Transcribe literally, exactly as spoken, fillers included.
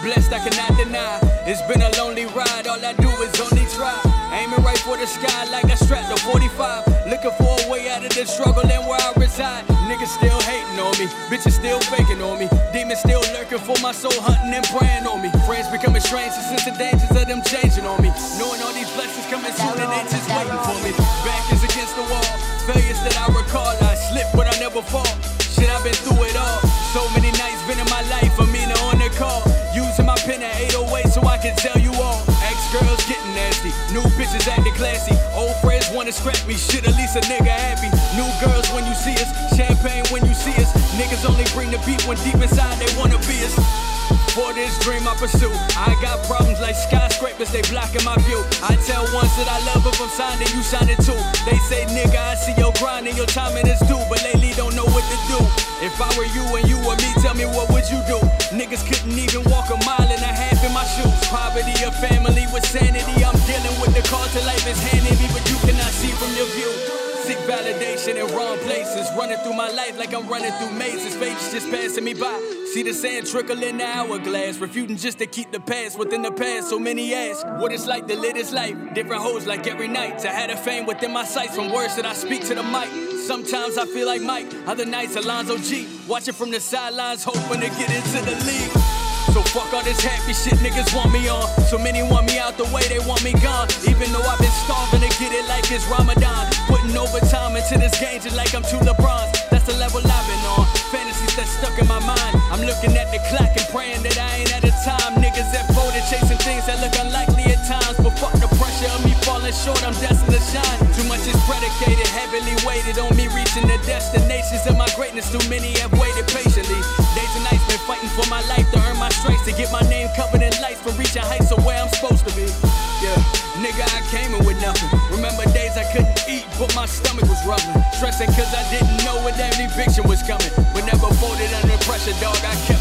blessed, I cannot deny. It's been a lonely ride, all I do is only try. Aiming right for the sky like I strapped a forty-five. Looking for a way out of the struggle and where I reside. Niggas still hating on me, bitches still faking on me. Demons still lurking for my soul, hunting and praying on me. Friends becoming strangers since the dangers of them changing on me. Knowing all these blessings coming soon and they just waiting for me. Back is against the wall, failures that I recall. I slip but I never fall. Shit, I've been through it all. So many nights been in my life, Amina on the call. Using my pen at eight oh eight so I can tell you all. Ex-girls getting nasty, new bitches acting classy. Old friends wanna scrap me, shit, at least a nigga happy. New girls when you see us, champagne when you see us. Niggas only bring the beat when deep inside they wanna be us. For this dream I pursue, I got problems like skyscrapers, they blocking my view. I tell ones that I love if I'm signed and you signed it too. They say, nigga, I see your grind and your timing is due, but lately don't know what to do. If I were you and you were me, tell me what would you do? Niggas couldn't even walk a mile and a half in my shoes. Poverty, a family with sanity, I'm dealing with the call to life is handing me, but you cannot see from your view. Seek validation in wrong places, running through my life like I'm running through mazes. Fate's just passing me by. See the sand trickle in the hourglass, refuting just to keep the past within the past. So many ask what it's like to live this life. Different hoes like every night. I had a fame within my sights from words that I speak to the mic. Sometimes I feel like Mike, other nights Alonzo G. Watching from the sidelines, hoping to get into the league. So fuck all this happy shit niggas want me on. So many want me out the way, they want me gone. Even though I've been starving to get it like it's Ramadan. Putting overtime into this game just like I'm two LeBrons. That's the level I've been on. Fantasies that's stuck in my mind. I'm looking at the clock and praying that I ain't at a time. Niggas that voted chasing things that look unlikely at times. But fuck the pressure of me falling short, I'm destined to shine. Too much is predicated, heavily weighted on me reaching the destinations of my greatness. Too many have waited patiently. Days and nights been fighting for my life to earn my stripes, to get my name covered in lights for reaching heights of where I'm supposed to be. Yeah, nigga, I came in with nothing. Remember days I couldn't eat, but my stomach was rumbling. Stressing cause I didn't know when that eviction was coming. But never folded under pressure, dog, I kept